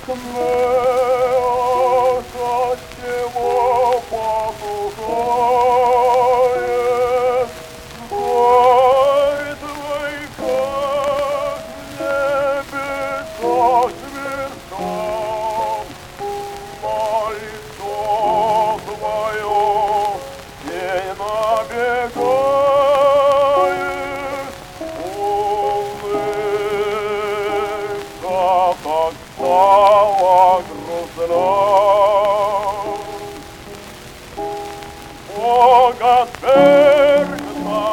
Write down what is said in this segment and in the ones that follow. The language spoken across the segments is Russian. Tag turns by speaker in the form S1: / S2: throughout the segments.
S1: чего потухает, горит твой, как в небесах сверкал, на лицо твое день набегает, улыбка так стала грустна. Богатырь-то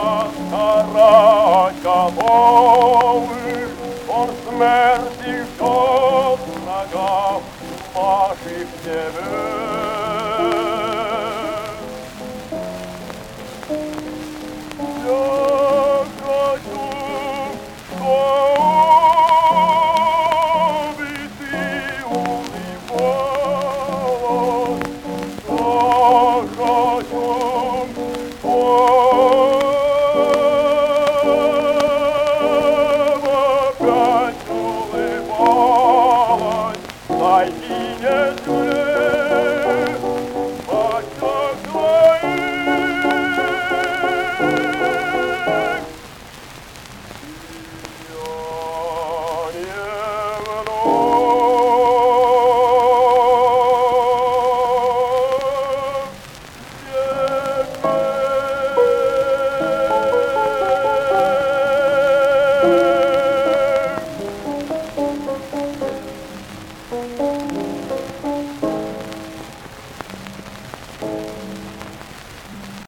S1: староголовый, он смерти ждет врагов наших небес. Я хочу, чтобы ты улыбалась, опять улыбалась, дай мне жалеть в очах твоих. Я не